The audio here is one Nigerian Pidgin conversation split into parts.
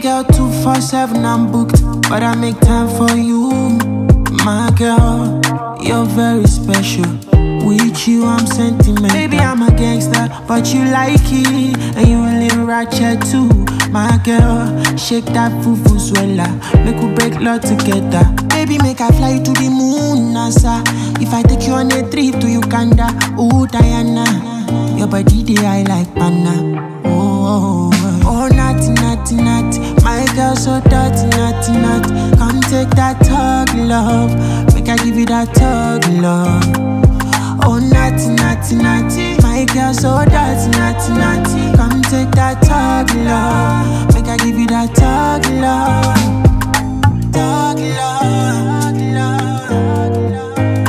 girl 247 I'm booked, but I make time for you. My girl, you're very special. With you I'm sentimental. Baby I'm a gangster, but you like it, and you a little ratchet too. My girl, shake that fufu swella, make we break love together. Baby make I fly to the moon, NASA. If I take you on a trip to Uganda, ooh Diana, your body day I like banana. Oh, naughty, naughty, naughty. My girl so dirty, naughty, naughty. Come take that tug, love. Make I give you that tug, love. Oh, naughty, naughty, naughty. My girl so dirty, naughty, naughty. Come take that tug, love. Make I give you that tug, love. Tug, love, love, love.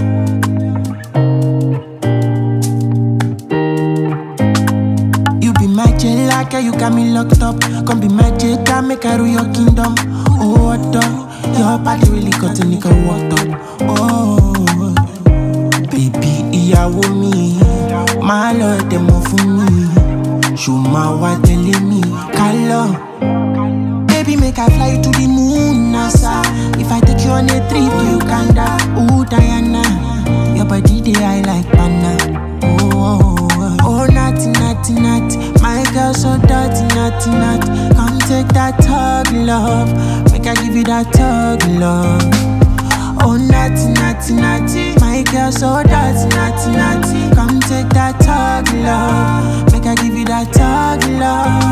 Like you got me locked up. Come be my jada, make I rule your kingdom. Oh, what the? Your body really got a nigga walked up. Oh, baby, ìyàwó mi. My lord, them all for me. Show my wife telling me, color. Baby, make I fly to the moon, NASA. If I take you on a trip to Uganda, ooh, Diana. Your body, day I like banana. Oh, naughty, naughty, naughty. My girl so dirty, naughty, naughty. Come take that tug, love. Make I give you that tug, love. Oh, naughty, naughty, naughty. My girl so dirty, naughty, naughty. Come take that tug, love. Make I give you that tug, love.